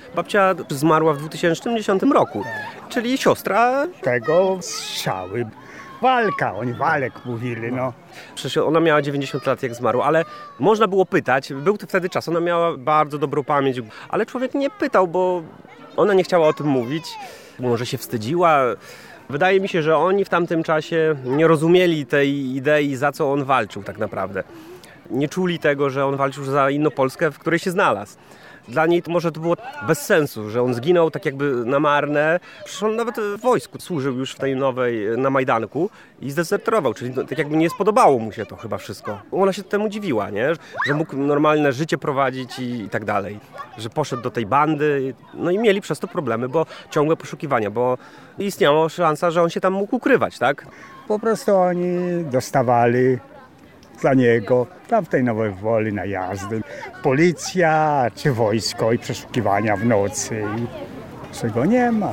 Babcia zmarła w 2010 roku, czyli siostra tego strzały. Walka, oni walek mówili, no. Przecież ona miała 90 lat jak zmarła, ale można było pytać, był to wtedy czas, ona miała bardzo dobrą pamięć, ale człowiek nie pytał, bo ona nie chciała o tym mówić, może się wstydziła. Wydaje mi się, że oni w tamtym czasie nie rozumieli tej idei, za co on walczył tak naprawdę. Nie czuli tego, że on walczył za inną Polskę, w której się znalazł. Dla niej to może to było bez sensu, że on zginął tak jakby na marne. Przecież on nawet w wojsku służył już w tej nowej, na Majdanku i zdezerterował, czyli tak jakby nie spodobało mu się to chyba wszystko. Ona się temu dziwiła, nie? Że mógł normalne życie prowadzić i tak dalej. Że poszedł do tej bandy, no i mieli przez to problemy, bo ciągłe poszukiwania, bo istniała szansa, że on się tam mógł ukrywać, tak? Po prostu oni dostawali za niego tam w tej Nowej Woli najazdy. Policja czy wojsko i przeszukiwania w nocy. Czego nie ma.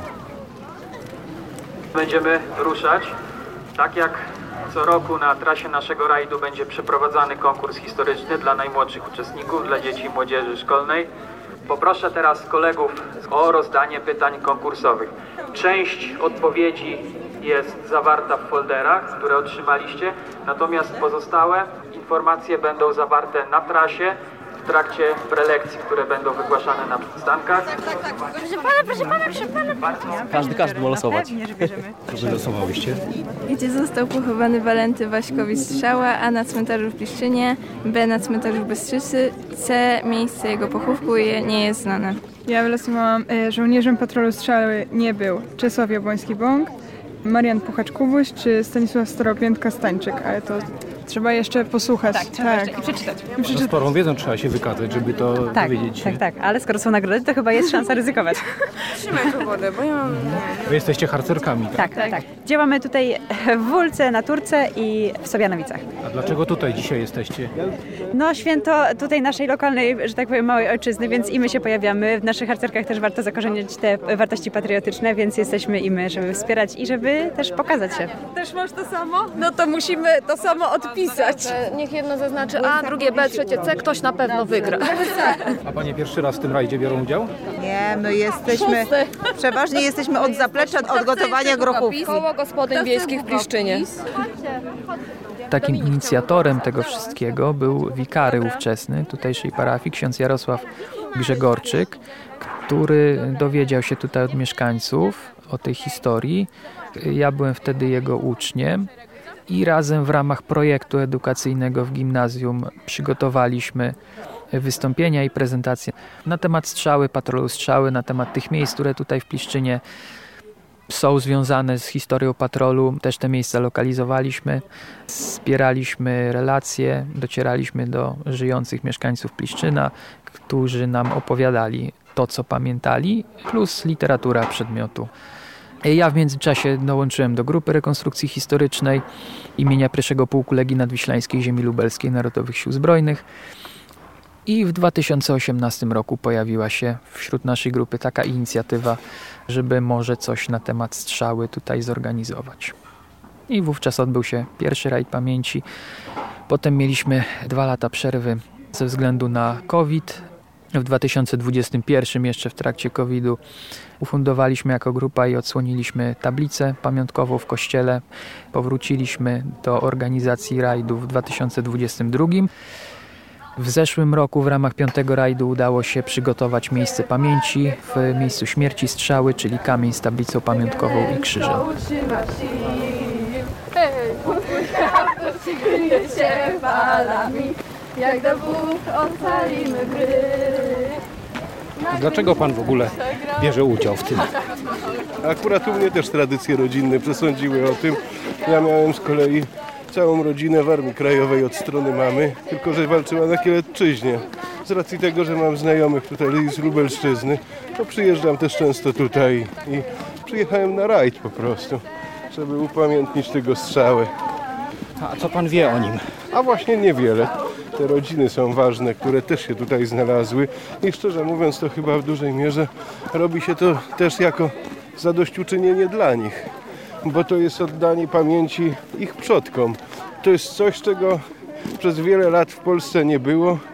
Będziemy ruszać. Tak jak co roku na trasie naszego rajdu będzie przeprowadzany konkurs historyczny dla najmłodszych uczestników, dla dzieci i młodzieży szkolnej. Poproszę teraz kolegów o rozdanie pytań konkursowych. Część odpowiedzi jest zawarta w folderach, które otrzymaliście, natomiast pozostałe informacje będą zawarte na trasie w trakcie prelekcji, które będą wygłaszane na przystankach. Proszę pana. Każdy ma losować. Że losowałyście? Gdzie został pochowany Walenty Waśkowicz-Strzała, A na cmentarzu w Piszczynie, B na cmentarzu w Bystrzycy, C miejsce jego pochówku nie jest znane. Ja wylosowałam, żołnierzem patrolu Strzały nie był Czesław Jabłoński-Bąk, Marian Puchacz-Kubuś czy Stanisław Staropiętka-Stańczyk, ale to trzeba jeszcze posłuchać. I przeczytać. No sporą wiedzą trzeba się wykazać, żeby to dowiedzieć się. Tak, ale skoro są nagrody, to chyba jest szansa ryzykować. Trzymaj tu wodę, bo ja mam... Wy jesteście harcerkami, tak? Tak. Działamy tutaj w Wólce, na Turce i w Sobianowicach. A dlaczego tutaj dzisiaj jesteście? No święto tutaj naszej lokalnej, że tak powiem, małej ojczyzny, więc i my się pojawiamy. W naszych harcerkach też warto zakorzeniać te wartości patriotyczne, więc jesteśmy i my, żeby wspierać i żeby też pokazać się. Też masz to samo? No to musimy to samo odpisać. Niech jedno zaznaczy A, drugie B, trzecie C, ktoś na pewno wygra. A panie pierwszy raz w tym rajdzie biorą udział? Nie, my jesteśmy, przeważnie jesteśmy od zaplecza, od gotowania grochówki. Koło gospodyń wiejskich w Piszczynie. Takim inicjatorem tego wszystkiego był wikary ówczesny tutejszej parafii, ksiądz Jarosław Grzegorczyk, który dowiedział się tutaj od mieszkańców o tej historii. Ja byłem wtedy jego uczniem i razem w ramach projektu edukacyjnego w gimnazjum przygotowaliśmy wystąpienia i prezentacje na temat strzały, patrolu strzały, na temat tych miejsc, które tutaj w Piszczynie są związane z historią patrolu. Też te miejsca lokalizowaliśmy, zbieraliśmy relacje, docieraliśmy do żyjących mieszkańców Piszczyna, którzy nam opowiadali to, co pamiętali, plus literatura przedmiotu. Ja w międzyczasie dołączyłem do grupy rekonstrukcji historycznej imienia I Pułku Legii Nadwiślańskiej Ziemi Lubelskiej Narodowych Sił Zbrojnych i w 2018 roku pojawiła się wśród naszej grupy taka inicjatywa, żeby może coś na temat strzały tutaj zorganizować. I wówczas odbył się pierwszy rajd pamięci. Potem mieliśmy 2 lata przerwy ze względu na COVID. W 2021, jeszcze w trakcie COVID-u, ufundowaliśmy jako grupa i odsłoniliśmy tablicę pamiątkową w kościele. Powróciliśmy do organizacji rajdu w 2022. W zeszłym roku w ramach 5. rajdu udało się przygotować miejsce pamięci w miejscu śmierci strzały, czyli kamień z tablicą pamiątkową i krzyżem. Jak do Bóg ocalimy gry. Dlaczego pan w ogóle bierze udział w tym? Akurat u mnie też tradycje rodzinne przesądziły o tym. Ja miałem z kolei całą rodzinę w Armii Krajowej od strony mamy, tylko że walczyła na Kielecczyźnie. Z racji tego, że mam znajomych tutaj z Lubelszczyzny, to przyjeżdżam też często tutaj i przyjechałem na rajd po prostu, żeby upamiętnić tego strzałę. A co pan wie o nim? A właśnie niewiele. Te rodziny są ważne, które też się tutaj znalazły i szczerze mówiąc to chyba w dużej mierze robi się to też jako zadośćuczynienie dla nich, bo to jest oddanie pamięci ich przodkom. To jest coś, czego przez wiele lat w Polsce nie było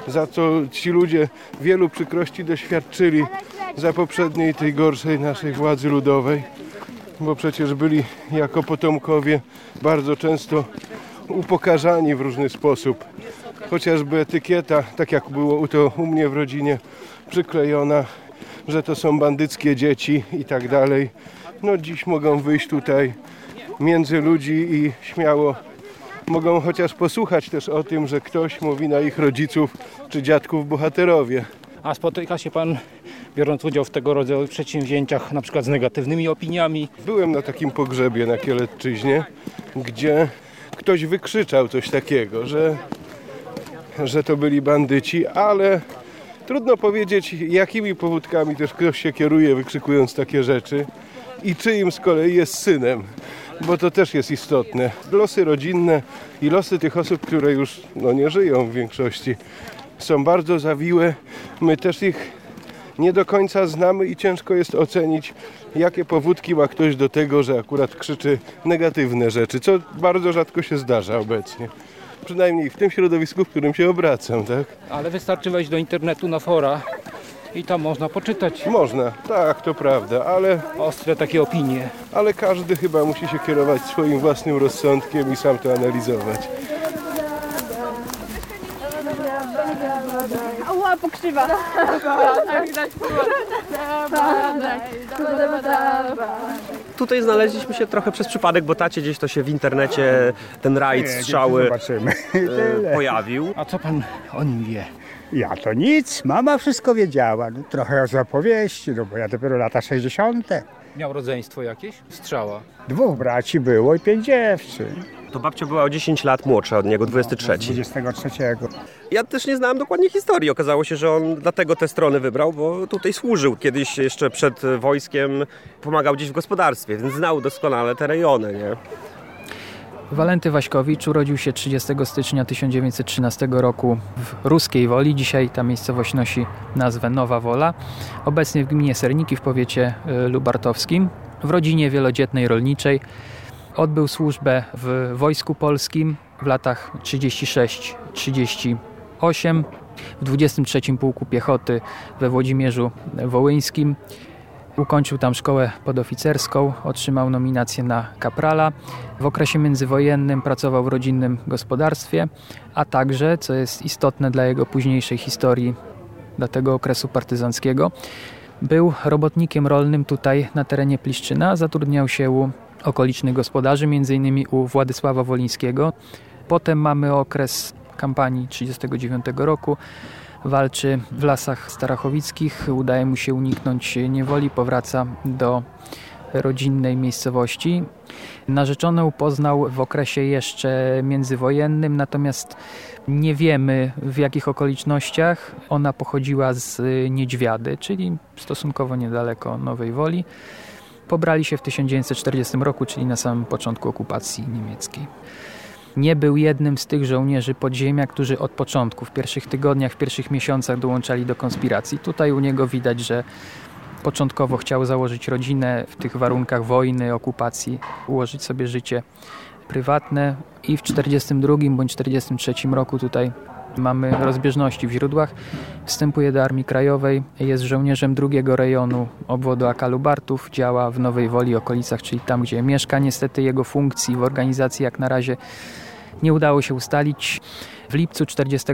za co ci ludzie wielu przykrości doświadczyli za poprzedniej, tej gorszej naszej władzy ludowej, bo przecież byli jako potomkowie bardzo często upokarzani w różny sposób. Chociażby etykieta, tak jak było to u mnie w rodzinie, przyklejona, że to są bandyckie dzieci i tak dalej. No dziś mogą wyjść tutaj między ludzi i śmiało mogą chociaż posłuchać też o tym, że ktoś mówi na ich rodziców czy dziadków bohaterowie. A spotyka się pan, biorąc udział w tego rodzaju przedsięwzięciach, na przykład z negatywnymi opiniami? Byłem na takim pogrzebie na Kielecczyźnie, gdzie ktoś wykrzyczał coś takiego, że to byli bandyci, ale trudno powiedzieć, jakimi powódkami też ktoś się kieruje, wykrzykując takie rzeczy i czyim z kolei jest synem, bo to też jest istotne. Losy rodzinne i losy tych osób, które już nie żyją w większości, są bardzo zawiłe. My też ich nie do końca znamy i ciężko jest ocenić, jakie powódki ma ktoś do tego, że akurat krzyczy negatywne rzeczy, co bardzo rzadko się zdarza obecnie. Przynajmniej w tym środowisku, w którym się obracam, tak? Ale wystarczy wejść do internetu na fora i tam można poczytać. Można, tak, to prawda, ale ostre takie opinie. Ale każdy chyba musi się kierować swoim własnym rozsądkiem i sam to analizować. Ała, pokrzywa. Tutaj znaleźliśmy się trochę przez przypadek, bo tacie gdzieś to się w internecie ten rajd strzały pojawił. A co pan o nim wie? Ja to nic, mama wszystko wiedziała, trochę z opowieści, bo ja dopiero lata 60. Miał rodzeństwo jakieś? Strzała. 2 braci było i 5 dziewczyn. To babcia była o 10 lat młodsza od niego, 23. 23. Ja też nie znałem dokładnie historii. Okazało się, że on dlatego tę stronę wybrał, bo tutaj służył. Kiedyś jeszcze przed wojskiem pomagał gdzieś w gospodarstwie, więc znał doskonale te rejony, nie? Walenty Waśkowicz urodził się 30 stycznia 1913 roku w Ruskiej Woli. Dzisiaj ta miejscowość nosi nazwę Nowa Wola. Obecnie w gminie Serniki w powiecie lubartowskim. W rodzinie wielodzietnej rolniczej. Odbył służbę w Wojsku Polskim w latach 36-38, w 23 Pułku Piechoty we Włodzimierzu Wołyńskim. Ukończył tam szkołę podoficerską, otrzymał nominację na kaprala. W okresie międzywojennym pracował w rodzinnym gospodarstwie, a także, co jest istotne dla jego późniejszej historii, dla tego okresu partyzanckiego, był robotnikiem rolnym tutaj na terenie Pliszczyna. Zatrudniał się u okolicznych gospodarzy, m.in. u Władysława Wolińskiego. Potem mamy okres kampanii 1939 roku. Walczy w lasach starachowickich, udaje mu się uniknąć niewoli, powraca do rodzinnej miejscowości. Narzeczoną poznał w okresie jeszcze międzywojennym, natomiast nie wiemy w jakich okolicznościach. Ona pochodziła z Niedźwiady, czyli stosunkowo niedaleko Nowej Woli. Pobrali się w 1940 roku, czyli na samym początku okupacji niemieckiej. Nie był jednym z tych żołnierzy podziemia, którzy od początku, w pierwszych tygodniach, w pierwszych miesiącach dołączali do konspiracji. Tutaj u niego widać, że początkowo chciał założyć rodzinę w tych warunkach wojny, okupacji, ułożyć sobie życie prywatne i w 1942 bądź 1943 roku tutaj mamy rozbieżności w źródłach. Wstępuje do Armii Krajowej, jest żołnierzem 2 rejonu obwodu AK Lubartów, działa w Nowej Woli, okolicach, czyli tam, gdzie mieszka. Niestety jego funkcji w organizacji jak na razie nie udało się ustalić. W lipcu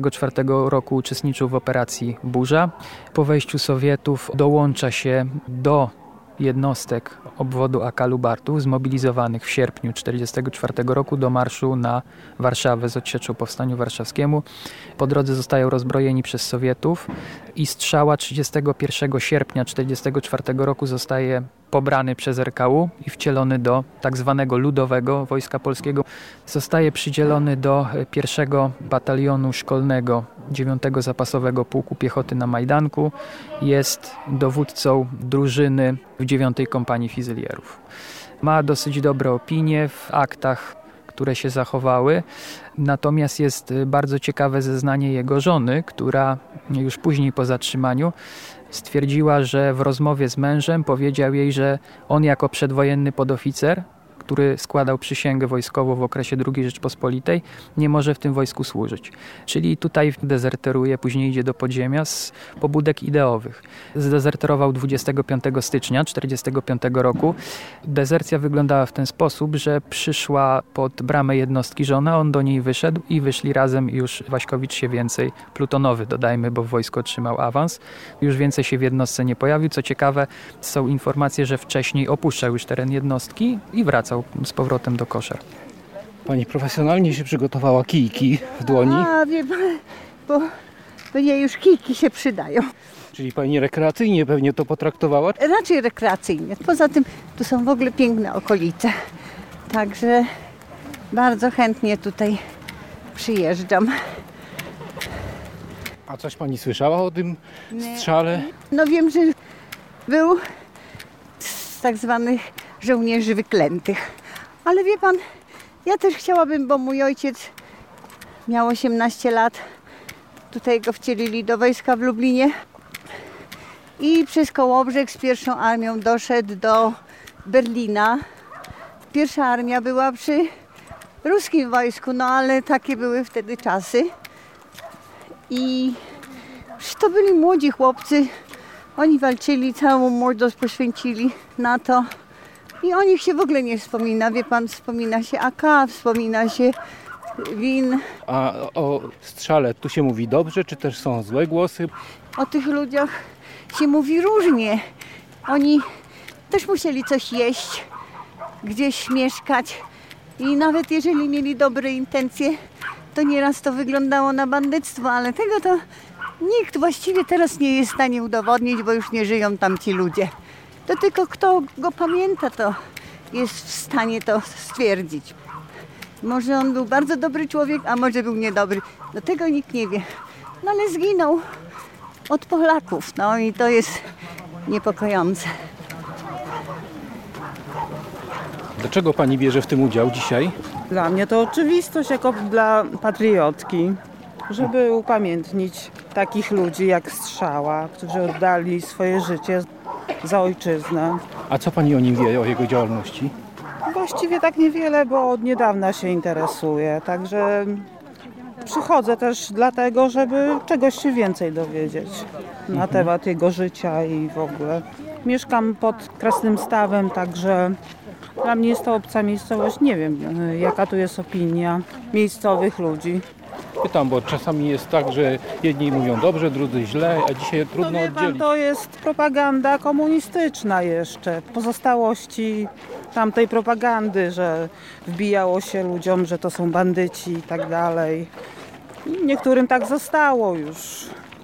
1944 roku uczestniczył w operacji Burza. Po wejściu Sowietów dołącza się do jednostek obwodu AK Lubartów zmobilizowanych w sierpniu 1944 roku do marszu na Warszawę z odsieczą Powstaniu Warszawskiemu. Po drodze zostają rozbrojeni przez Sowietów i strzała 31 sierpnia 1944 roku zostaje pobrany przez RKU i wcielony do tak zwanego Ludowego Wojska Polskiego. Zostaje przydzielony do 1 Batalionu Szkolnego 9 Zapasowego Pułku Piechoty na Majdanku. Jest dowódcą drużyny w 9 Kompanii Fizylierów. Ma dosyć dobre opinie w aktach, które się zachowały. Natomiast jest bardzo ciekawe zeznanie jego żony, która już później po zatrzymaniu stwierdziła, że w rozmowie z mężem powiedział jej, że on jako przedwojenny podoficer, który składał przysięgę wojskową w okresie II Rzeczpospolitej, nie może w tym wojsku służyć. Czyli tutaj dezerteruje, później idzie do podziemia z pobudek ideowych. Zdezerterował 25 stycznia 1945 roku. Dezercja wyglądała w ten sposób, że przyszła pod bramę jednostki żona, on do niej wyszedł i wyszli razem. Już Waśkowicz się więcej, plutonowy dodajmy, bo w wojsku otrzymał awans, już więcej się w jednostce nie pojawił. Co ciekawe, są informacje, że wcześniej opuszczał już teren jednostki i wracał z powrotem do Koszar. Pani profesjonalnie się przygotowała kijki w dłoni. A wie pan, bo nie, już kijki się przydają. Czyli pani rekreacyjnie pewnie to potraktowała? Raczej rekreacyjnie. Poza tym tu są w ogóle piękne okolice. Także bardzo chętnie tutaj przyjeżdżam. A coś pani słyszała o tym strzale? No wiem, że był z tak zwanych żołnierzy wyklętych. Ale wie pan, ja też chciałabym, bo mój ojciec miał 18 lat. Tutaj go wcielili do wojska w Lublinie. I przez Kołobrzeg z pierwszą armią doszedł do Berlina. Pierwsza armia była przy ruskim wojsku, no ale takie były wtedy czasy. I to byli młodzi chłopcy. Oni walczyli, całą młodość poświęcili na to. I o nich się w ogóle nie wspomina. Wie pan, wspomina się AK, wspomina się WIN. A o strzale tu się mówi dobrze, czy też są złe głosy? O tych ludziach się mówi różnie. Oni też musieli coś jeść, gdzieś mieszkać. I nawet jeżeli mieli dobre intencje, to nieraz to wyglądało na bandyctwo, ale tego to nikt właściwie teraz nie jest w stanie udowodnić, bo już nie żyją tam ci ludzie. To tylko kto go pamięta, to jest w stanie to stwierdzić. Może on był bardzo dobry człowiek, a może był niedobry. Do tego nikt nie wie. No ale zginął od Polaków, no i to jest niepokojące. Dlaczego pani bierze w tym udział dzisiaj? Dla mnie to oczywistość, jako dla patriotki, żeby upamiętnić takich ludzi jak Strzała, którzy oddali swoje życie za ojczyznę. A co pani o nim wie, o jego działalności? Właściwie tak niewiele, bo od niedawna się interesuję, także przychodzę też dlatego, żeby czegoś się więcej dowiedzieć na temat jego życia i w ogóle. Mieszkam pod Krasnym Stawem, także dla mnie jest to obca miejscowość. Nie wiem, jaka tu jest opinia miejscowych ludzi. Pytam, bo czasami jest tak, że jedni mówią dobrze, drudzy źle, a dzisiaj trudno oddzielić. To jest propaganda komunistyczna jeszcze, pozostałości tamtej propagandy, że wbijało się ludziom, że to są bandyci i tak dalej. I niektórym tak zostało już.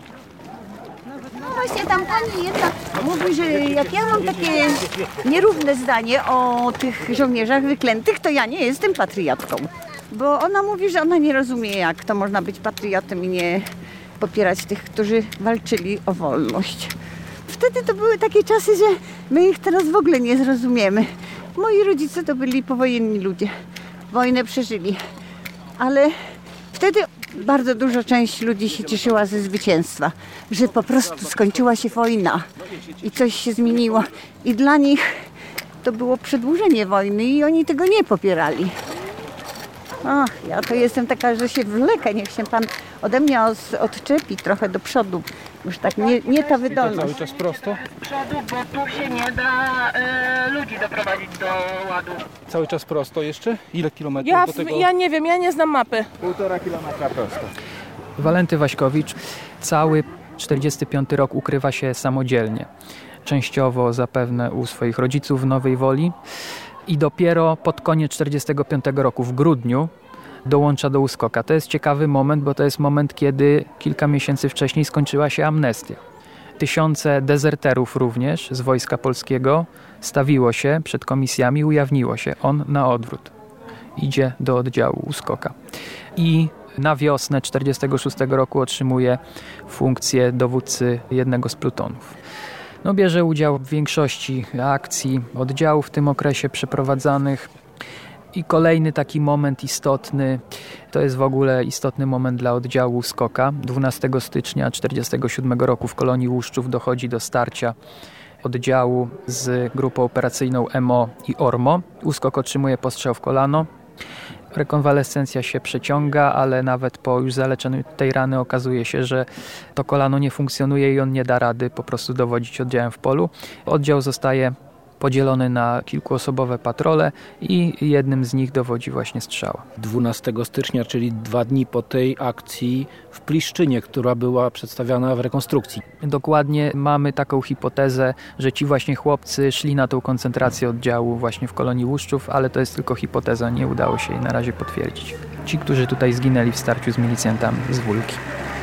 No właśnie tam pani jedna mówi, że jak ja mam takie nierówne zdanie o tych żołnierzach wyklętych, to ja nie jestem patriotką. Bo ona mówi, że ona nie rozumie, jak to można być patriotą i nie popierać tych, którzy walczyli o wolność. Wtedy to były takie czasy, że my ich teraz w ogóle nie zrozumiemy. Moi rodzice to byli powojenni ludzie. Wojnę przeżyli. Ale wtedy bardzo duża część ludzi się cieszyła ze zwycięstwa. Że po prostu skończyła się wojna i coś się zmieniło. I dla nich to było przedłużenie wojny i oni tego nie popierali. Ach, ja to jestem taka, że się wlekę, niech się pan ode mnie odczepi trochę do przodu. Już tak nie ta wydolność. Cały czas prosto? Przodu, bo tu się nie da ludzi doprowadzić do ładu. Cały czas prosto jeszcze? Ile kilometrów do tego? Ja nie wiem, ja nie znam mapy. 1,5 kilometra prosto. Walenty Waśkowicz cały 1945 rok ukrywa się samodzielnie. Częściowo zapewne u swoich rodziców w Nowej Woli. I dopiero pod koniec 1945 roku, w grudniu, dołącza do USKOK-a. To jest ciekawy moment, bo to jest moment, kiedy kilka miesięcy wcześniej skończyła się amnestia. Tysiące dezerterów również z Wojska Polskiego stawiło się przed komisjami, ujawniło się. On na odwrót idzie do oddziału USKOK-a. I na wiosnę 1946 roku otrzymuje funkcję dowódcy jednego z plutonów. No, bierze udział w większości akcji, oddziałów w tym okresie przeprowadzanych. I kolejny taki moment istotny, to jest w ogóle istotny moment dla oddziału USKOK-a. 12 stycznia 1947 roku w kolonii Łuszczów dochodzi do starcia oddziału z grupą operacyjną MO i ORMO. Uskok otrzymuje postrzał w kolano. Rekonwalescencja się przeciąga, ale nawet po już zaleczeniu tej rany okazuje się, że to kolano nie funkcjonuje i on nie da rady po prostu dowodzić oddziałem w polu. Oddział zostaje podzielony na kilkuosobowe patrole i jednym z nich dowodzi właśnie strzała. 12 stycznia, czyli 2 dni po tej akcji w Pliszczynie, która była przedstawiana w rekonstrukcji. Dokładnie mamy taką hipotezę, że ci właśnie chłopcy szli na tą koncentrację oddziału właśnie w kolonii Łuszczów, ale to jest tylko hipoteza, nie udało się jej na razie potwierdzić. Ci, którzy tutaj zginęli w starciu z milicjantami z Wólki.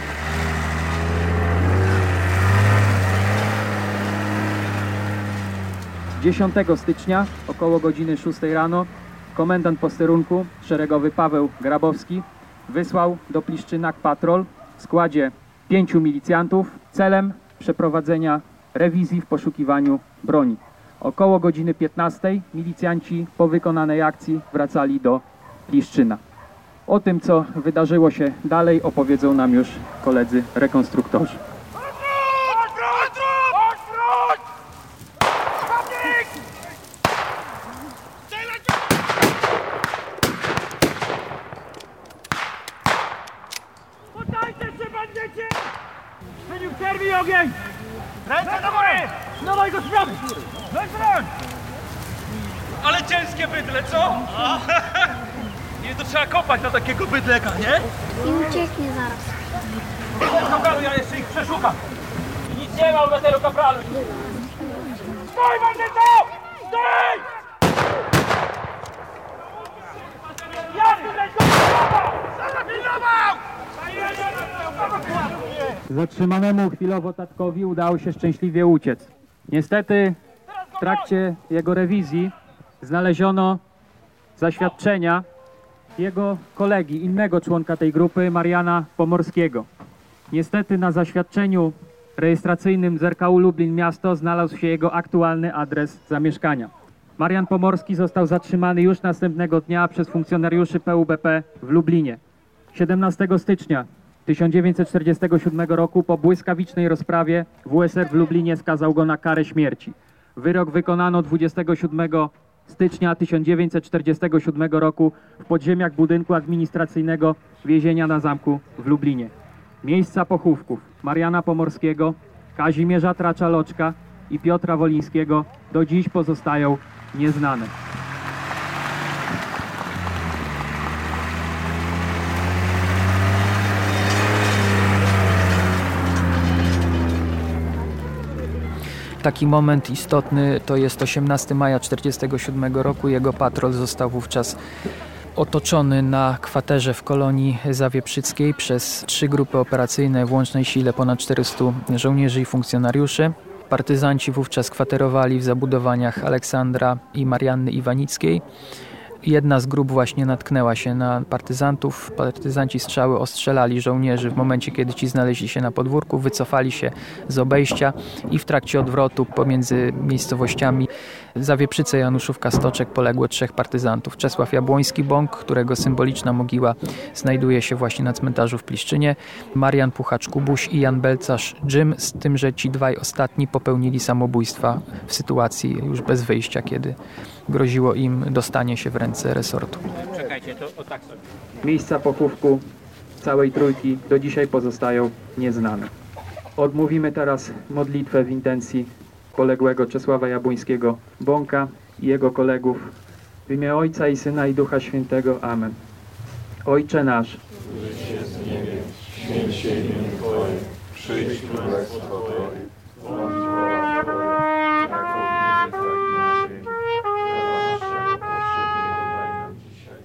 Dziesiątego stycznia, około godziny 6 rano, komendant posterunku, szeregowy Paweł Grabowski, wysłał do Pliszczyna patrol w składzie 5 milicjantów celem przeprowadzenia rewizji w poszukiwaniu broni. Około godziny 15 milicjanci po wykonanej akcji wracali do Pliszczyna. O tym, co wydarzyło się dalej, opowiedzą nam już koledzy rekonstruktorzy. Przerwij ogień! Ręce do góry! Dawaj go z prawej! Weź broń! Ale ciężkie bydle, co? Nie, to trzeba kopać na takiego bydleka, nie? I ucieknie zaraz. Kapralu, ja jeszcze ich przeszukam. Nic nie ma u metelu, kapralu. Stój, bandyto! Stój! Ja tutaj go pilnował! Zatrzymanemu chwilowo tatkowi udało się szczęśliwie uciec. Niestety w trakcie jego rewizji znaleziono zaświadczenia jego kolegi, innego członka tej grupy, Mariana Pomorskiego. Niestety na zaświadczeniu rejestracyjnym z RKU Lublin Miasto znalazł się jego aktualny adres zamieszkania. Marian Pomorski został zatrzymany już następnego dnia przez funkcjonariuszy PUBP w Lublinie. 17 stycznia 1947 roku po błyskawicznej rozprawie WSR w Lublinie skazał go na karę śmierci. Wyrok wykonano 27 stycznia 1947 roku w podziemiach budynku administracyjnego więzienia na zamku w Lublinie. Miejsca pochówków Mariana Pomorskiego, Kazimierza Tracza-Loczka i Piotra Wolińskiego do dziś pozostają nieznane. Taki moment istotny to jest 18 maja 1947 roku. Jego patrol został wówczas otoczony na kwaterze w kolonii zawieprzyckiej przez 3 grupy operacyjne w łącznej sile ponad 400 żołnierzy i funkcjonariuszy. Partyzanci wówczas kwaterowali w zabudowaniach Aleksandra i Marianny Iwanickiej. Jedna z grup właśnie natknęła się na partyzantów. Partyzanci strzały ostrzelali żołnierzy w momencie, kiedy ci znaleźli się na podwórku, wycofali się z obejścia i w trakcie odwrotu pomiędzy miejscowościami Zawieprzyce, Januszówka, Stoczek poległo 3 partyzantów. Czesław Jabłoński-Bąk, którego symboliczna mogiła znajduje się właśnie na cmentarzu w Pliszczynie, Marian Puchacz-Kubuś i Jan Belcarz-Dżym, z tym, że ci 2 ostatni popełnili samobójstwa w sytuacji już bez wyjścia, kiedy groziło im dostanie się w ręce resortu. Czekajcie, to o tak sobie. Miejsca pochówku całej trójki do dzisiaj pozostają nieznane. Odmówimy teraz modlitwę w intencji poległego Czesława Jabłońskiego-Bąka i jego kolegów. W imię Ojca i Syna i Ducha Świętego. Amen. Ojcze nasz, któryś jest w niebie, święć się imię Twoje, przyjdź królestwo Twoje, bądź wola Twoja, jako w niebie, tak na ziemi. Chleba naszego powszedniego daj nam dzisiaj.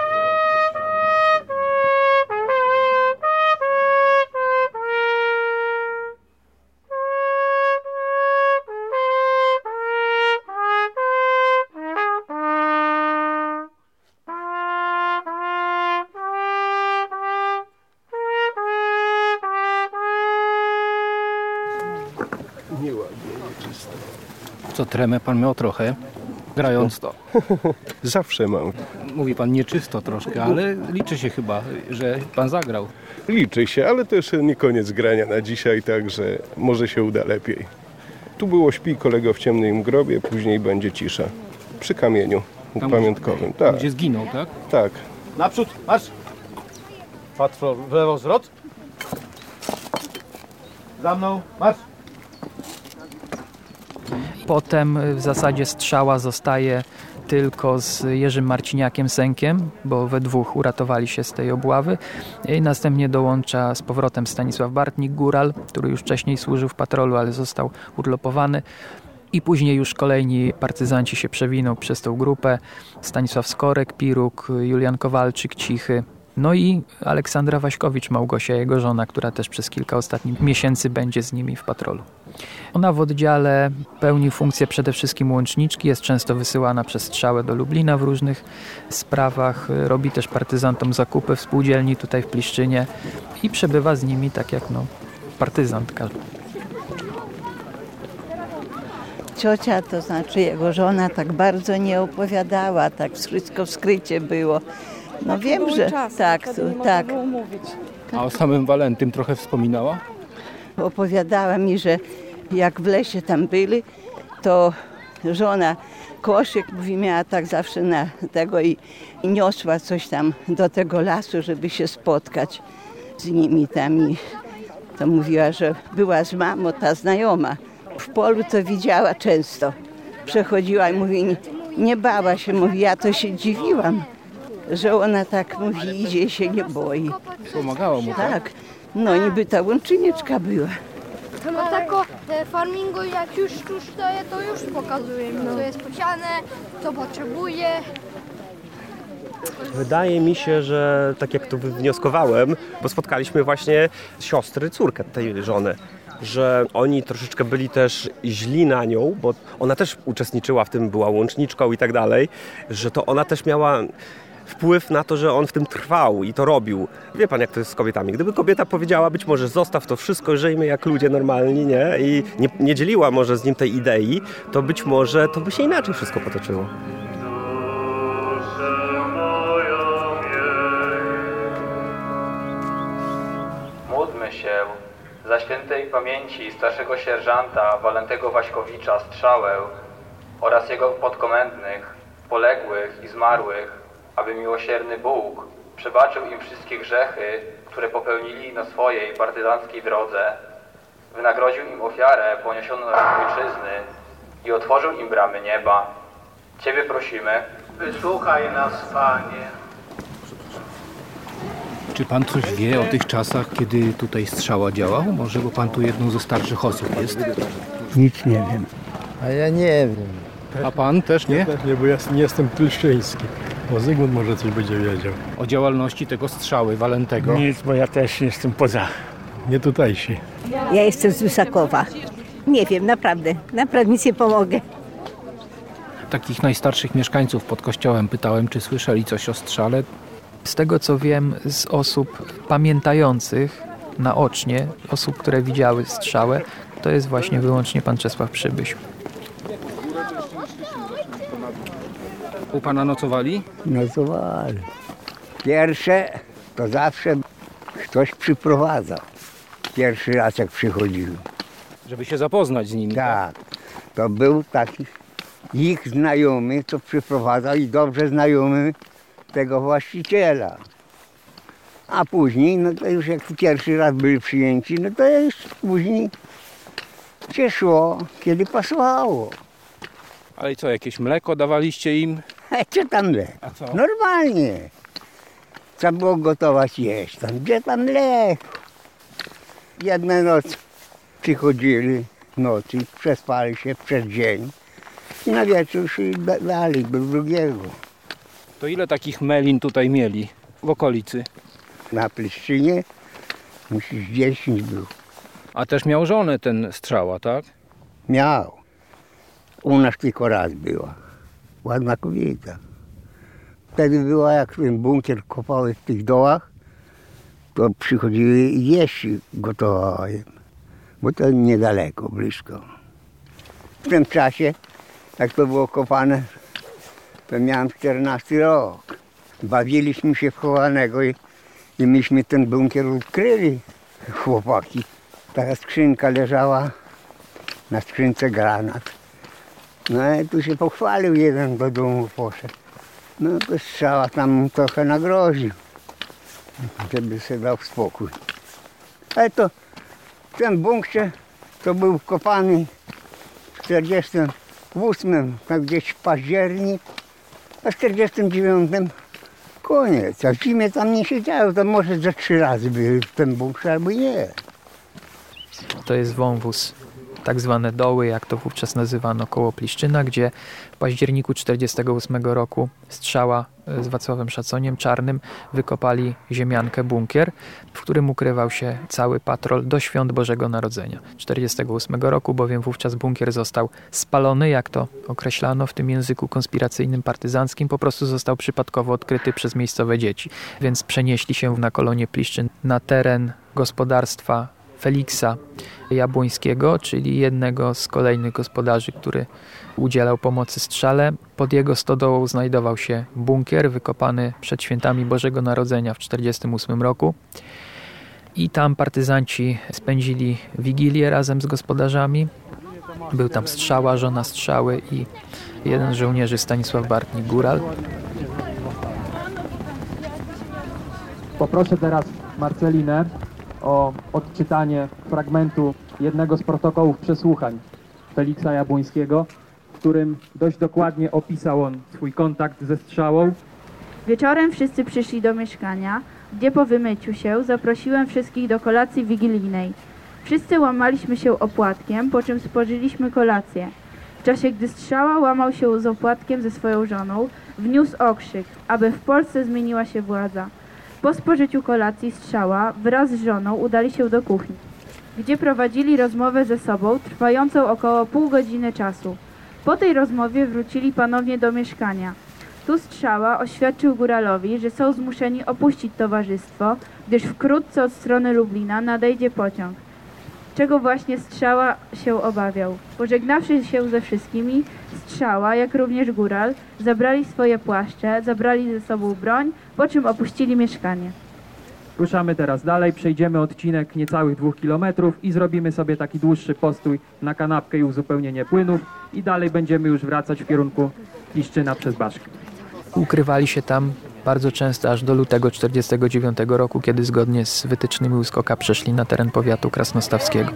Co, tremę pan miał trochę, grając to? Zawsze mam. Mówi pan nieczysto troszkę, ale liczy się chyba, że pan zagrał. Liczy się, ale to jeszcze nie koniec grania na dzisiaj, także może się uda lepiej. Tu było śpi kolego w ciemnym grobie, później będzie cisza. Przy kamieniu pamiątkowym. Tak. Gdzie zginął, tak? Tak. Naprzód, marsz! Patrol w lewo zwrot. Za mną, marsz! Potem w zasadzie strzała zostaje tylko z Jerzym Marciniakiem Sękiem, bo we dwóch uratowali się z tej obławy. I następnie dołącza z powrotem Stanisław Bartnik-Góral, który już wcześniej służył w patrolu, ale został urlopowany. I później już kolejni partyzanci się przewiną przez tą grupę. Stanisław Skorek, Piruk, Julian Kowalczyk, Cichy. No i Aleksandra Waśkowicz, Małgosia, jego żona, która też przez kilka ostatnich miesięcy będzie z nimi w patrolu. Ona w oddziale pełni funkcję przede wszystkim łączniczki, jest często wysyłana przez strzałę do Lublina w różnych sprawach, robi też partyzantom zakupy w spółdzielni tutaj w Pliszczynie i przebywa z nimi tak jak partyzantka. Ciocia, to znaczy jego żona, tak bardzo nie opowiadała, tak wszystko w skrycie było. No wiem, że tak. A o samym Walentym trochę wspominała? Opowiadała mi, że jak w lesie tam byli, to żona koszyk, mówi, miała tak zawsze na tego i niosła coś tam do tego lasu, żeby się spotkać z nimi tam. I to mówiła, że była z mamą ta znajoma. W polu to widziała często. Przechodziła i mówi, nie bała się, mówi, ja to się dziwiłam, że ona tak mówi, idzie i się nie boi. Pomagała mu, tak? No niby ta łączniczka była. No tak o farmingu jak już tuż to już pokazuje, co jest posiane, co potrzebuje. Wydaje mi się, że tak jak tu wywnioskowałem, bo spotkaliśmy właśnie siostry, córkę tej żony, że oni troszeczkę byli też źli na nią, bo ona też uczestniczyła w tym, była łączniczką i tak dalej, że to ona też miała wpływ na to, że on w tym trwał i to robił. Wie pan, jak to jest z kobietami. Gdyby kobieta powiedziała, być może zostaw to wszystko, żyjmy jak ludzie normalni, nie? I nie dzieliła może z nim tej idei, to być może to by się inaczej wszystko potoczyło. Módlmy się za świętej pamięci starszego sierżanta Walentego Waśkowicza Strzałę oraz jego podkomendnych, poległych i zmarłych, aby miłosierny Bóg przebaczył im wszystkie grzechy, które popełnili na swojej partyzanckiej drodze, wynagrodził im ofiarę poniesioną na rzecz ojczyzny i otworzył im bramy nieba. Ciebie prosimy. Wysłuchaj nas, Panie. Czy pan coś wie o tych czasach, kiedy tutaj strzała działał? Może, bo pan tu jedną ze starszych osób jest. Nic nie wiem. A ja nie wiem. A pan też nie? Ja też nie, bo ja nie jestem pliszczyński. Bo Zygmunt może coś będzie wiedział. O działalności tego Strzały, Walentego? Nic, bo ja też jestem poza. Nie tutejsi. Ja jestem z Wysakowa. Nie wiem, naprawdę nic nie pomogę. Takich najstarszych mieszkańców pod kościołem pytałem, czy słyszeli coś o Strzale. Z tego co wiem z osób pamiętających naocznie, osób, które widziały Strzałę, to jest właśnie wyłącznie pan Czesław Przybyś. U pana nocowali? Nocowali. Pierwsze to zawsze ktoś przyprowadzał. Pierwszy raz jak przychodził. Żeby się zapoznać z nimi. Tak. To był taki ich znajomy, co przyprowadzał i dobrze znajomy tego właściciela. A później, no to już jak pierwszy raz byli przyjęci, no to już później się szło, kiedy pasowało. Ale co, jakieś mleko dawaliście im? Co tam mleko? A co? Normalnie. Trzeba było gotować jeść. Tam, gdzie tam mleko? Jedną noc przychodzili w nocy, przespali się przez dzień i na wieczór szli dalej do drugiego. To ile takich melin tutaj mieli w okolicy? Na Pliszczynie musisz 10 było. A też miał żonę ten Strzała, tak? Miał. U nas tylko raz była. Ładna kobieta. Wtedy była, jak ten bunkier kopały w tych dołach, to przychodziły i jeść gotowałem. Bo to niedaleko, blisko. W tym czasie, jak to było kopane, to miałem 14 rok. Bawiliśmy się w chowanego i myśmy ten bunkier odkryli, chłopaki. Taka skrzynka leżała na skrzynce granat. No i tu się pochwalił, jeden do domu poszedł. No to strzała tam trochę nagroził, żeby sobie dał spokój. Ale to ten bunkrze to był kopany w 1948, tak gdzieś w październik, a w 1949 koniec. A w zimie tam nie siedziały, to może ze 3 razy były w tym bunkrze, albo nie. To jest wąwóz, tak zwane doły, jak to wówczas nazywano, koło Pliszczyna, gdzie w październiku 1948 roku Strzała z Wacławem Szaconiem Czarnym wykopali ziemiankę, bunkier, w którym ukrywał się cały patrol do świąt Bożego Narodzenia 1948 roku, bowiem wówczas bunkier został spalony, jak to określano w tym języku konspiracyjnym, partyzanckim, po prostu został przypadkowo odkryty przez miejscowe dzieci. Więc przenieśli się na kolonię Pliszczyn, na teren gospodarstwa Feliksa Jabłońskiego, czyli jednego z kolejnych gospodarzy, który udzielał pomocy Strzale. Pod jego stodołą znajdował się bunkier wykopany przed świętami Bożego Narodzenia w 1948 roku. I tam partyzanci spędzili Wigilię razem z gospodarzami. Był tam Strzała, żona Strzały i jeden z żołnierzy, Stanisław Bartnik-Góral. Poproszę teraz Marcelinę o odczytanie fragmentu jednego z protokołów przesłuchań Feliksa Jabłońskiego, w którym dość dokładnie opisał on swój kontakt ze Strzałą. Wieczorem wszyscy przyszli do mieszkania, gdzie po wymyciu się zaprosiłem wszystkich do kolacji wigilijnej. Wszyscy łamaliśmy się opłatkiem, po czym spożyliśmy kolację. W czasie, gdy Strzała łamał się z opłatkiem ze swoją żoną, wniósł okrzyk, aby w Polsce zmieniła się władza. Po spożyciu kolacji Strzała wraz z żoną udali się do kuchni, gdzie prowadzili rozmowę ze sobą trwającą około pół godziny czasu. Po tej rozmowie wrócili ponownie do mieszkania. Tu Strzała oświadczył Góralowi, że są zmuszeni opuścić towarzystwo, gdyż wkrótce od strony Lublina nadejdzie pociąg, czego właśnie Strzała się obawiał. Pożegnawszy się ze wszystkimi, Strzała, jak również Góral, zabrali swoje płaszcze, zabrali ze sobą broń, po czym opuścili mieszkanie. Ruszamy teraz dalej, przejdziemy odcinek niecałych 2 kilometrów i zrobimy sobie taki dłuższy postój na kanapkę i uzupełnienie płynów i dalej będziemy już wracać w kierunku Pliszczyna przez Baszkę. Ukrywali się tam bardzo często aż do lutego 1949 roku, kiedy zgodnie z wytycznymi USKOK-a przeszli na teren powiatu krasnostawskiego.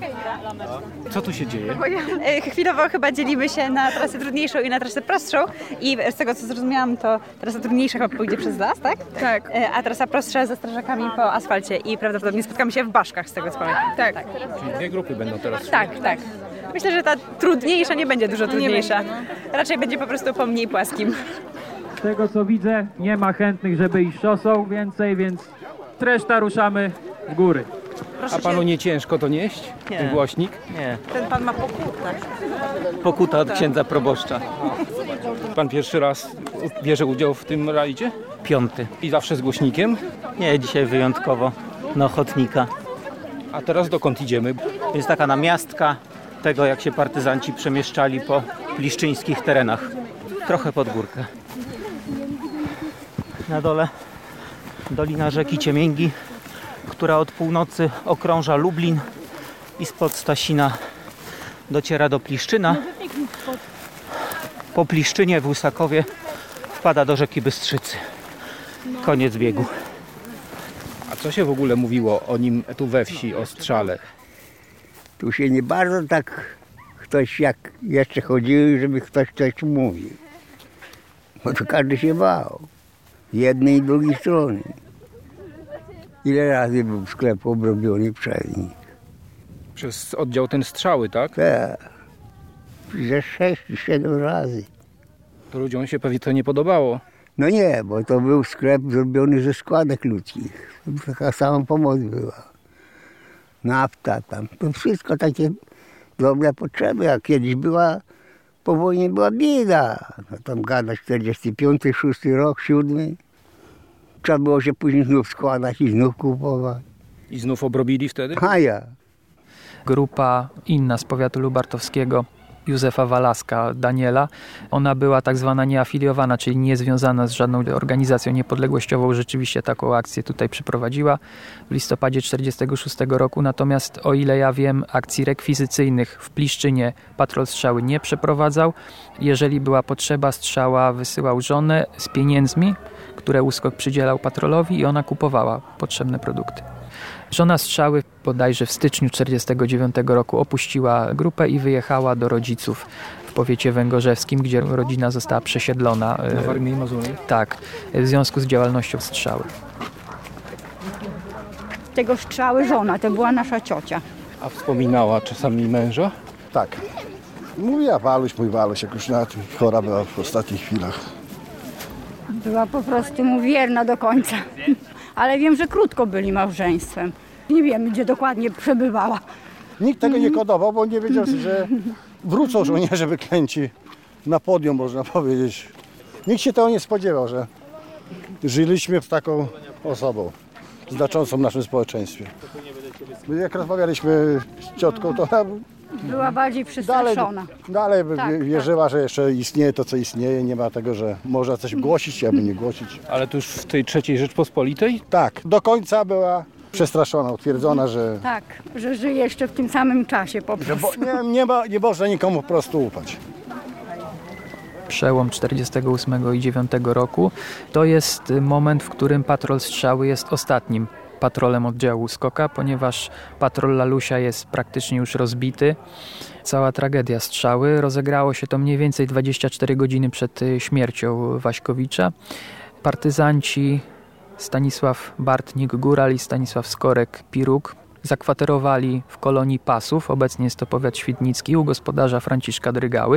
Co tu się dzieje? Chwilowo chyba dzielimy się na trasę trudniejszą i na trasę prostszą i z tego co zrozumiałam, to trasa trudniejsza chyba pójdzie przez las, tak? Tak. A trasa prostsza ze strażakami po asfalcie i prawdopodobnie spotkamy się w Baszkach, z tego co pamiętam. Tak. Czyli 2 grupy będą teraz. Tak, tak. Myślę, że ta trudniejsza nie będzie dużo trudniejsza. Raczej będzie po prostu po mniej płaskim. Z tego co widzę, nie ma chętnych, żeby iść szosą więcej, więc reszta ruszamy w góry. A panu nie ciężko to nieść? Nie. Ten głośnik? Nie. Ten pan ma pokutę. Pokuta od księdza proboszcza. Pan pierwszy raz bierze udział w tym rajdzie? 5. I zawsze z głośnikiem? Nie, dzisiaj wyjątkowo na ochotnika. A teraz dokąd idziemy? Jest taka namiastka tego, jak się partyzanci przemieszczali po pliszczyńskich terenach. Trochę pod górkę. Na dole dolina rzeki Ciemięgi, która od północy okrąża Lublin i spod Stasina dociera do Pliszczyna. Po Pliszczynie w Łysakowie wpada do rzeki Bystrzycy. Koniec biegu. A co się w ogóle mówiło o nim tu we wsi, o Strzale? Tu się nie bardzo tak ktoś jak jeszcze chodził, żeby ktoś coś mówił. Bo to każdy się bał. Jednej i drugiej strony. Ile razy był sklep obrobiony przez nich? Przez oddział ten Strzały, tak? Tak. Ze 6-7 razy. To ludziom się pewnie to nie podobało. No nie, bo to był sklep zrobiony ze składek ludzkich. Taka sama pomoc była. Nafta tam, to wszystko takie dobre potrzeby. A kiedyś była, po wojnie była bieda. No tam gada 45, 6 rok, 7. Trzeba było się później znów składać i znów kupować. I znów obrobili wtedy? A ja. Grupa inna z powiatu lubartowskiego Józefa Walaska, Daniela. Ona była tak zwana nieafiliowana, czyli niezwiązana z żadną organizacją niepodległościową. Rzeczywiście taką akcję tutaj przeprowadziła w listopadzie 1946 roku. Natomiast o ile ja wiem, akcji rekwizycyjnych w Pliszczynie patrol strzały nie przeprowadzał. Jeżeli była potrzeba, strzała wysyłał żonę z pieniędzmi, które USKOK przydzielał patrolowi i ona kupowała potrzebne produkty. Żona strzały bodajże w styczniu 1949 roku opuściła grupę i wyjechała do rodziców w powiecie węgorzewskim, gdzie rodzina została przesiedlona. Na Warmii i Mazury? Tak, w związku z działalnością strzały. Tego strzały żona, to była nasza ciocia. A wspominała czasami męża? Tak. Mówiła mój Waluś, jak już na tym chora była w ostatnich chwilach. Była po prostu mu wierna do końca. Ale wiem, że krótko byli małżeństwem. Nie wiemy, gdzie dokładnie przebywała. Nikt tego nie kodował, bo nie wiedział, że wrócą żołnierze wyklęci na podium, można powiedzieć. Nikt się tego nie spodziewał, że żyliśmy z taką osobą znaczącą w naszym społeczeństwie. My jak rozmawialiśmy z ciotką, to ona była bardziej przestraszona. Dalej Tak, wierzyła, że jeszcze istnieje to, co istnieje. Nie ma tego, że można coś głosić, albo nie głosić. Ale to już w tej III Rzeczpospolitej? Tak, do końca była przestraszona, utwierdzona, że... Tak, że żyje jeszcze w tym samym czasie po prostu. Nie można nikomu po prostu ufać. Przełom 1948 i 1949 roku to jest moment, w którym patrol strzały jest ostatnim patrolem oddziału USKOK-a, ponieważ patrol Lalusia jest praktycznie już rozbity. Cała tragedia strzały. Rozegrało się to mniej więcej 24 godziny przed śmiercią Waśkowicza. Partyzanci Stanisław Bartnik-Góral i Stanisław Skorek-Piruk zakwaterowali w kolonii Pasów, obecnie jest to powiat świdnicki, u gospodarza Franciszka Drygały,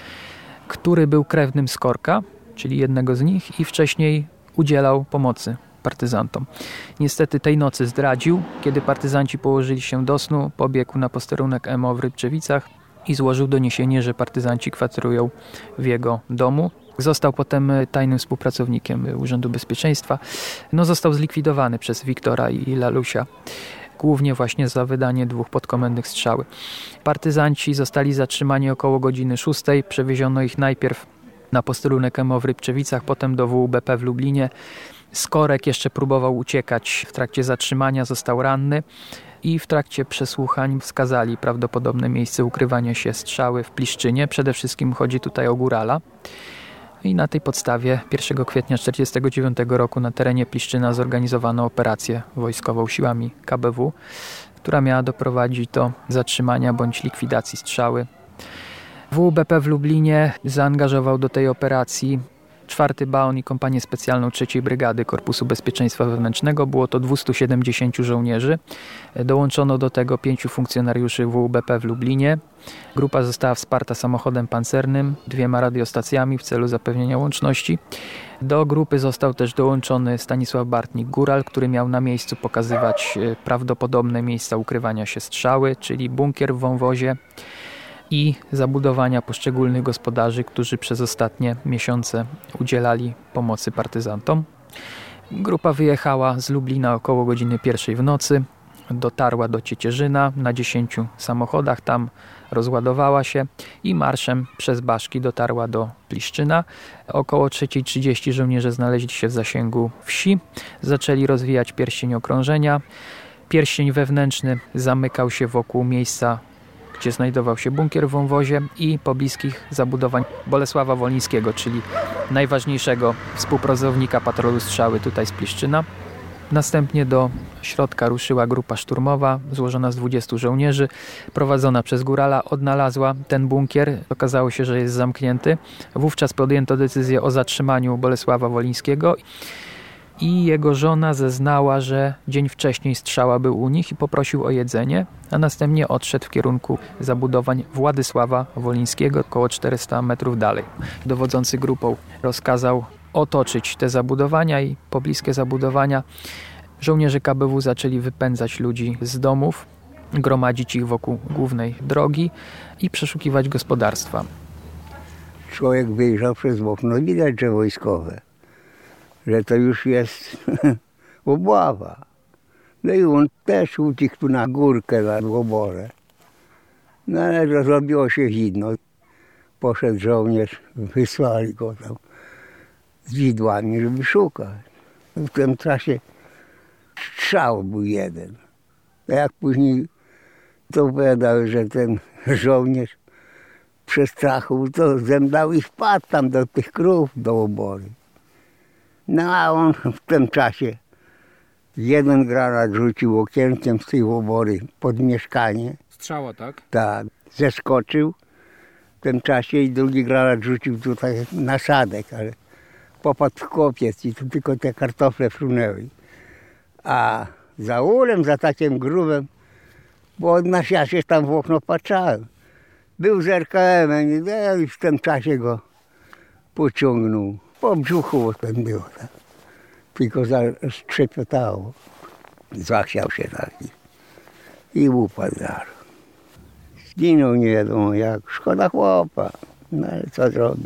który był krewnym Skorka, czyli jednego z nich, i wcześniej udzielał pomocy partyzantom. Niestety tej nocy zdradził. Kiedy partyzanci położyli się do snu, pobiegł na posterunek MO w Rybczewicach i złożył doniesienie, że partyzanci kwaterują w jego domu. Został potem tajnym współpracownikiem Urzędu Bezpieczeństwa. Został zlikwidowany przez Wiktora i Lalusia, głównie właśnie za wydanie 2 podkomendnych strzały. Partyzanci zostali zatrzymani około godziny 6. Przewieziono ich najpierw na posterunek MO w Rybczewicach, potem do WUBP w Lublinie. Skorek jeszcze próbował uciekać w trakcie zatrzymania, został ranny i w trakcie przesłuchań wskazali prawdopodobne miejsce ukrywania się strzały w Pliszczynie. Przede wszystkim chodzi tutaj o Górala. I na tej podstawie 1 kwietnia 1949 roku na terenie Pliszczyna zorganizowano operację wojskową siłami KBW, która miała doprowadzić do zatrzymania bądź likwidacji strzały. WUBP w Lublinie zaangażował do tej operacji 4. Baon i kompanię specjalną 3. Brygady Korpusu Bezpieczeństwa Wewnętrznego. Było to 270 żołnierzy. Dołączono do tego 5 funkcjonariuszy WUBP w Lublinie. Grupa została wsparta samochodem pancernym, 2 radiostacjami w celu zapewnienia łączności. Do grupy został też dołączony Stanisław Bartnik-Góral, który miał na miejscu pokazywać prawdopodobne miejsca ukrywania się strzały, czyli bunkier w wąwozie i zabudowania poszczególnych gospodarzy, którzy przez ostatnie miesiące udzielali pomocy partyzantom. Grupa wyjechała z Lublina około godziny 1 w nocy, dotarła do Ciecierzyna na 10 samochodach, tam rozładowała się i marszem przez Baszki dotarła do Pliszczyna. Około 3:30 żołnierze znaleźli się w zasięgu wsi, zaczęli rozwijać pierścień okrążenia. Pierścień wewnętrzny zamykał się wokół miejsca, gdzie znajdował się bunkier w wąwozie i pobliskich zabudowań Bolesława Wolińskiego, czyli najważniejszego współpracownika patrolu strzały tutaj z Pliszczyna. Następnie do środka ruszyła grupa szturmowa złożona z 20 żołnierzy, prowadzona przez Górala. Odnalazła ten bunkier, okazało się, że jest zamknięty. Wówczas podjęto decyzję o zatrzymaniu Bolesława Wolińskiego i jego żona zeznała, że dzień wcześniej strzała był u nich i poprosił o jedzenie, a następnie odszedł w kierunku zabudowań Władysława Wolińskiego, około 400 metrów dalej. Dowodzący grupą rozkazał otoczyć te zabudowania i pobliskie zabudowania. Żołnierze KBW zaczęli wypędzać ludzi z domów, gromadzić ich wokół głównej drogi i przeszukiwać gospodarstwa. Człowiek wyjrzał przez okno, widać, że wojskowe, że to już jest obława. No i on też uciekł tu na górkę, na oborę. No ale zrobiło się zimno. Poszedł żołnierz, wysłali go tam z widłami, żeby szukać. W tym czasie strzał był jeden. A jak później to opowiadały, że ten żołnierz przestrachał, to zemdlał i wpadł tam do tych krów, do obory. No a on w tym czasie jeden granat rzucił okienkiem z tej obory pod mieszkanie. Strzała, tak? Tak, zeskoczył w tym czasie i drugi granat rzucił tutaj na sadek, ale popadł w kopiec i tu tylko te kartofle frunęły. A za ulem, za takim grubem, bo od nas ja się tam w okno patrzałem. Był z RKM-em i w tym czasie go pociągnął. Po brzuchu ten było, tak. Tylko strzepiotało. Zachciał się taki i upadł zaraz. Zginął nie wiadomo jak, szkoda chłopa, no ale co zrobić.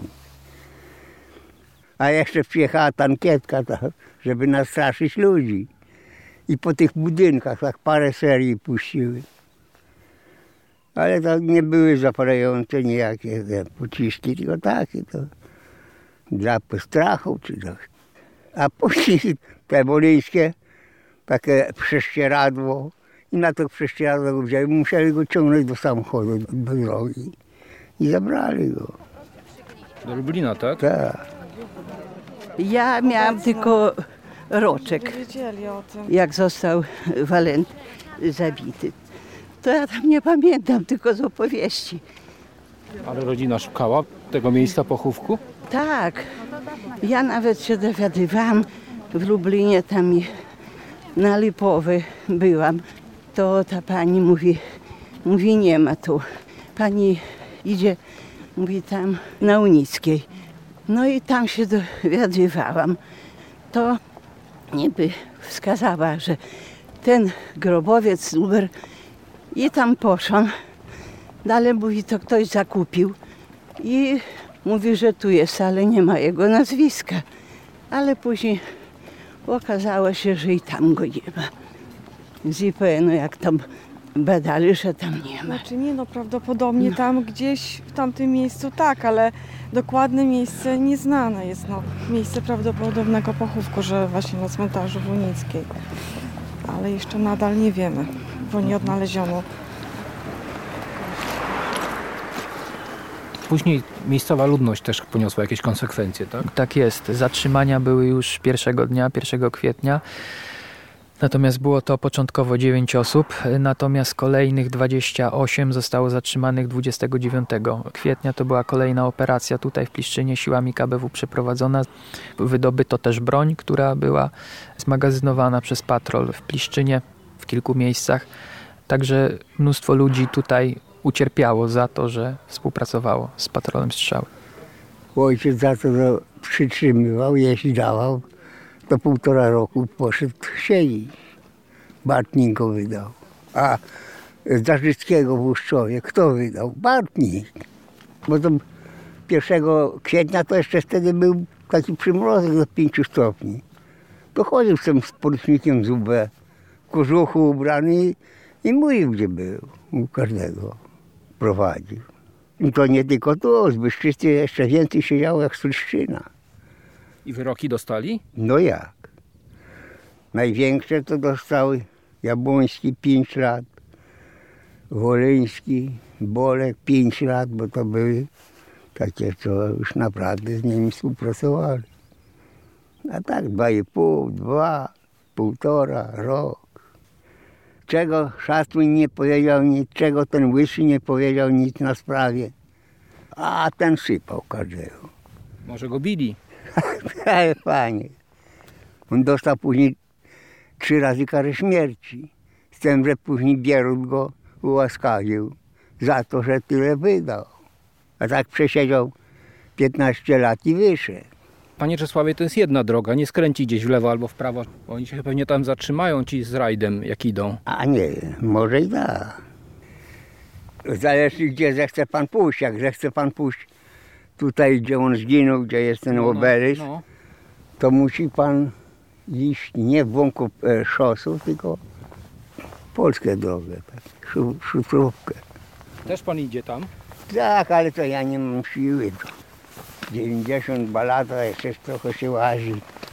A jeszcze przyjechała tankietka, tak, żeby nastraszyć ludzi. I po tych budynkach tak parę serii puściły. Ale to nie były zapalające niejakie pociski, tylko takie to dla postrachu czy tak. A później te wolyńskie, takie prześcieradło i na to prześcieradło go wzięli. Musieli go ciągnąć do samochodu, do drogi i zabrali go. Do Lublina, tak? Tak. Ja miałam tylko roczek, jak został Walent zabity. To ja tam nie pamiętam, tylko z opowieści. Ale rodzina szukała tego miejsca pochówku? Tak. Ja nawet się dowiadywałam w Lublinie, tam na Lipowy byłam. To ta pani mówi nie ma tu. Pani idzie, mówi tam na Unickiej. No i tam się dowiadywałam. To niby wskazała, że ten grobowiec numer i tam poszłam. Dalej mówi, to ktoś zakupił i mówi, że tu jest, ale nie ma jego nazwiska. Ale później okazało się, że i tam go nie ma. Z IPN-u jak tam badali, że tam nie ma. Znaczy nie, no prawdopodobnie tam gdzieś w tamtym miejscu tak, ale dokładne miejsce nieznane jest. No, miejsce prawdopodobnego pochówku, że właśnie na cmentarzu w Unickiej. Ale jeszcze nadal nie wiemy, bo nie odnaleziono. Później miejscowa ludność też poniosła jakieś konsekwencje, tak? Tak jest. Zatrzymania były już pierwszego dnia, 1 kwietnia. Natomiast było to początkowo 9 osób, natomiast kolejnych 28 zostało zatrzymanych 29 kwietnia. To była kolejna operacja tutaj w Pliszczynie, siłami KBW przeprowadzona. Wydobyto też broń, która była zmagazynowana przez patrol w Pliszczynie w kilku miejscach. Także mnóstwo ludzi tutaj ucierpiało za to, że współpracowało z patrolem strzały. Ojciec za to przytrzymywał, jeśli dawał, to 1,5 roku poszedł siedzieć. Bartnik go wydał. A Darzyckiego w Łuszczowie kto wydał? Bartnik. Bo to 1 kwietnia to jeszcze wtedy był taki przymrozek do 5 stopni. To chodził z tym porucznikiem z UB, w kożuchu ubrany i mówił, gdzie był. U każdego prowadził. I to nie tylko tu, z Bystrzycy jeszcze więcej siedziało jak Sulszczyna. I wyroki dostali? No jak? Największe to dostały Jabłoński 5 lat, Wolyński, Bolek 5 lat, bo to były takie, co już naprawdę z nimi współpracowali. A tak 2,5, 2, 1,5 rok. Czego Szatmin nie powiedział nic, czego ten Łyszy nie powiedział nic na sprawie. A ten sypał każdego. Może go bili? Panie. On dostał później 3 razy karę śmierci. Z tym, że później Bierut go ułaskawił za to, że tyle wydał. A tak przesiedział 15 lat i wyszedł. Panie Czesławie, to jest jedna droga, nie skręci gdzieś w lewo albo w prawo. Oni się pewnie tam zatrzymają, ci z rajdem, jak idą. A nie, może i tak. Zależy, gdzie zechce pan pójść. Jak zechce pan pójść tutaj, gdzie on zginął, gdzie jest ten obelisk, to musi pan iść nie w wąku szosu, tylko polską drogę, tak, szufrówkę. Też pan idzie tam? Tak, ale to ja nie mam siły. 92 lata, jeszcze trochę się łazi.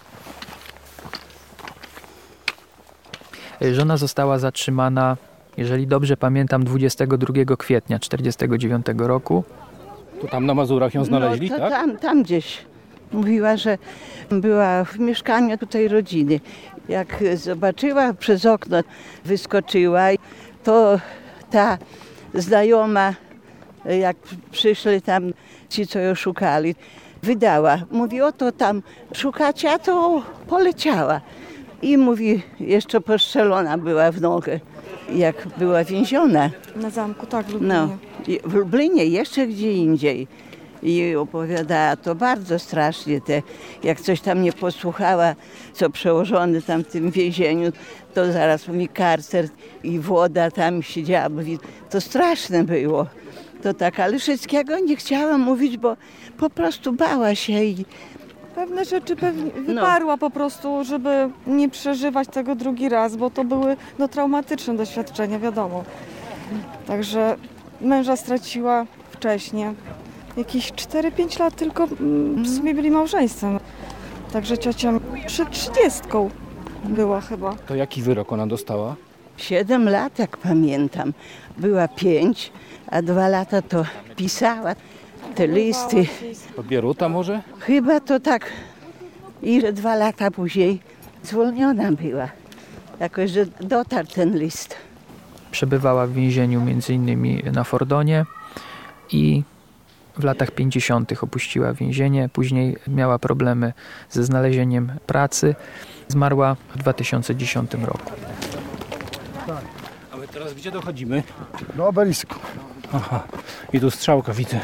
Żona została zatrzymana, jeżeli dobrze pamiętam, 22 kwietnia 1949 roku. To tam na Mazurach ją znaleźli, no, to tak? Tam gdzieś. Mówiła, że była w mieszkaniu tutaj rodziny. Jak zobaczyła przez okno, wyskoczyła, to ta znajoma, jak przyszli tam ci, co ją szukali, wydała. Mówi, oto tam szukacie, a to poleciała. I mówi, jeszcze postrzelona była w nogę, jak była więziona. Na zamku, tak, w Lublinie. No, w Lublinie, jeszcze gdzie indziej. I opowiadała to bardzo strasznie, jak coś tam nie posłuchała, co przełożony tam w tym więzieniu, to zaraz mi karcer i woda tam siedziała. Mówi, to straszne było. To tak, ale wszystkiego nie chciała mówić, bo po prostu bała się i pewne rzeczy wyparła po prostu, żeby nie przeżywać tego drugi raz, bo to były traumatyczne doświadczenia, wiadomo. Także męża straciła wcześnie. Jakieś 4-5 lat tylko w sumie byli małżeństwem. Także ciocia przed 30 była chyba. To jaki wyrok ona dostała? 7 lat, jak pamiętam. Była 5, a 2 lata to pisała te listy. To Bieruta może? Chyba to tak. I że 2 lata później zwolniona była. Jakoś, że dotarł ten list. Przebywała w więzieniu m.in. na Fordonie i w latach 50. opuściła więzienie. Później miała problemy ze znalezieniem pracy. Zmarła w 2010 roku. A my teraz gdzie dochodzimy? Do obelisku. Aha, i tu strzałka widzę.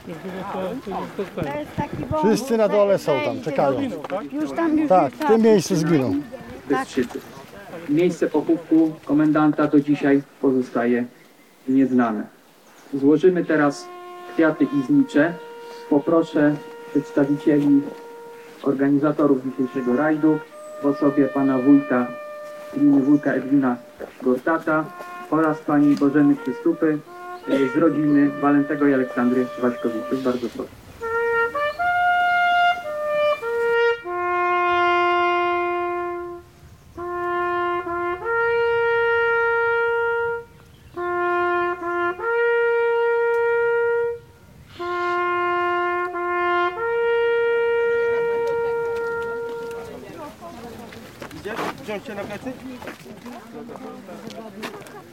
Wszyscy na dole są tam, czekają. Już tam, Tak, w tym miejscu zginą. Bystrzycy. Miejsce pochówku komendanta do dzisiaj pozostaje nieznane. Złożymy teraz kwiaty i znicze. Poproszę przedstawicieli organizatorów dzisiejszego rajdu w osobie pana wójta gminy wójta Edwina Gortata oraz pani Bożeny Krzysztofy z rodziny Walentego i Aleksandry Waśkowiczów. Bardzo proszę. Wziąć cię na plecy?